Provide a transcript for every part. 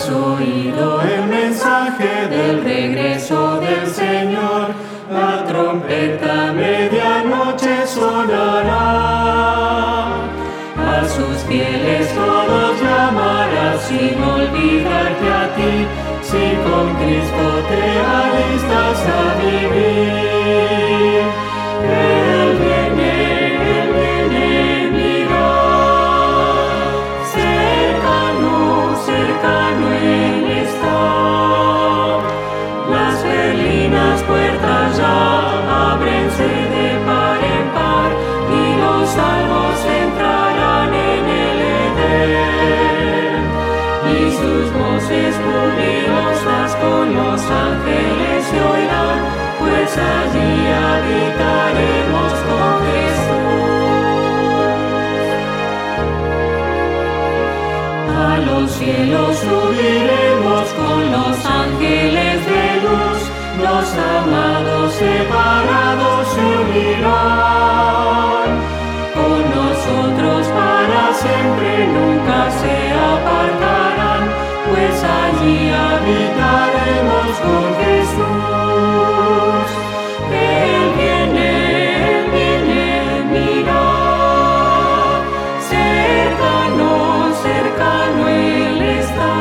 oído el mensaje del regreso del Señor, la trompeta a medianoche sonará. A sus fieles todos llamará sin olvidarte a ti, si con Cristo te alistas a vivir. Él viene, mira, cercano Él está. Las perlinas puertas ya ábrense de par en par, y los salvos entrarán en el Edén. Y sus voces jubilosas con los ángeles se oirán, pues allí habitaremos con Jesús. A los cielos subiremos con los ángeles de luz, los amados separados se unirán. Con nosotros para siempre nunca se apartarán, pues allí habitaremos con Jesús. Él viene, mira, cercano Él está.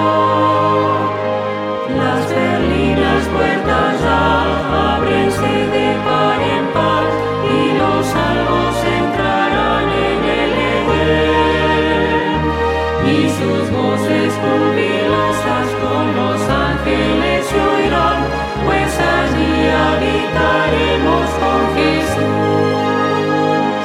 Las perlinas puertas ya ábrense de par en par, y los salvos entrarán en el Edén. Y sus voces jubilosas con los ángeles se oirán, pues allí habitaremos con Jesús.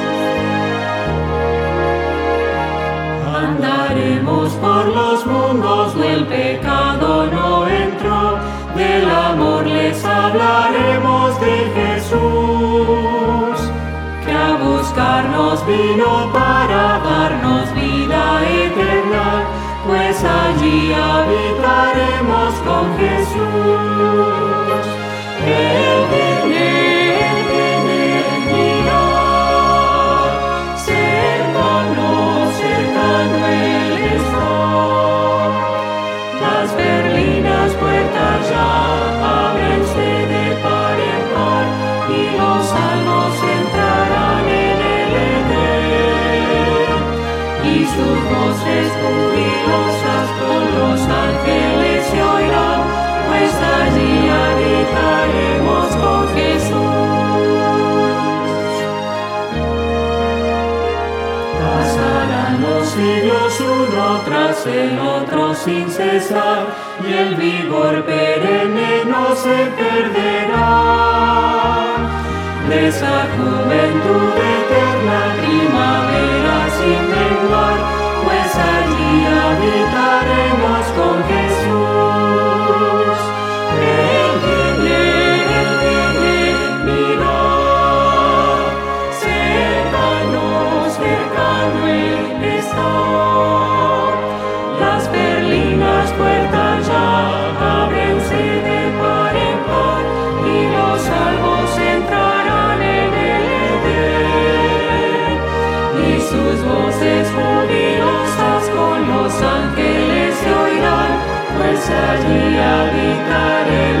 Andaremos por los mundos, del pecado no entró, del amor les hablaremos de Jesús, que a buscarnos vino para darnos vida eterna, pues allí habitaremos con Jesús. Él viene, mira, cercano Él está. Las perlinas puertas ya ábrense de par en par, y los salvos entrarán en el Edén. Y sus voces jubilosas con los ángeles se oirán, pues allí habitaremos con Jesús. Pasarán los siglos uno tras el otro sin cesar, y el vigor perenne no se perderá. De esa juventud eterna, primavera sin menguar, pues allí habitaremos con Jesús. Él viene, mira, cercano Él está. Las perlinas puertas ya ábrense de par en par, y los salvos entrarán en el Edén. Y sus voces jubilosas con los ángeles se oirán, pues allí habitaremos.